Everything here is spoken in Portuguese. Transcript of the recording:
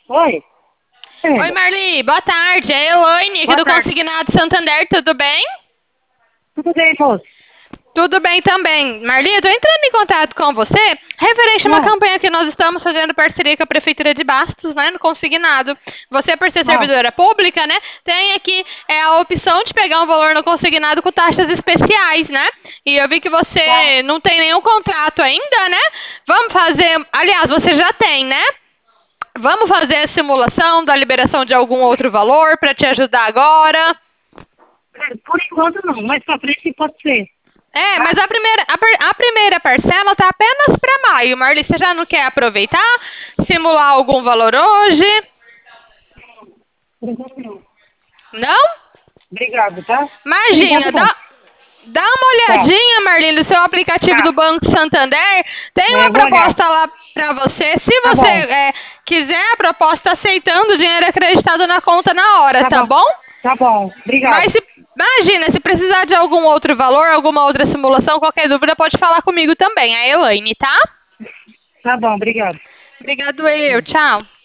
Oi? Oi, É, Marli, boa tarde. É a Elaine aqui boa do tarde. Consignado Santander, tudo bem? Tudo bem, moço? Tudo bem também. Marli, eu tô entrando em contato com você referente a uma Ah, campanha que nós estamos fazendo parceria com a Prefeitura de Bastos, né, no Consignado. Você, por ser ah, servidora pública, né, tem aqui a opção de pegar um valor no Consignado com taxas especiais, né? E eu vi que tá. você não tem nenhum contrato ainda, né? Vamos fazer... Aliás, você já tem, né? Vamos fazer a simulação da liberação de algum outro valor para te ajudar agora. Por enquanto não, mas pra frente pode ser, É, tá? mas a primeira parcela tá apenas para maio. Marli, você já não quer aproveitar? Simular algum valor hoje? Por enquanto não. Não? Obrigado, tá? Por enquanto Imagina, não. dá uma Tá, olhadinha, Marli, no seu aplicativo do tá. Banco Santander. Tem É, uma eu vou olhar. proposta lá para você. Se Tá você bom, quiser a proposta aceitando o dinheiro acreditado na conta na hora, tá tá bom. bom? Tá bom, obrigado. Mas imagina, se precisar de algum outro valor, alguma outra simulação, qualquer dúvida, pode falar comigo também, a Elaine, tá? Tá bom, obrigado. Obrigado eu, tchau.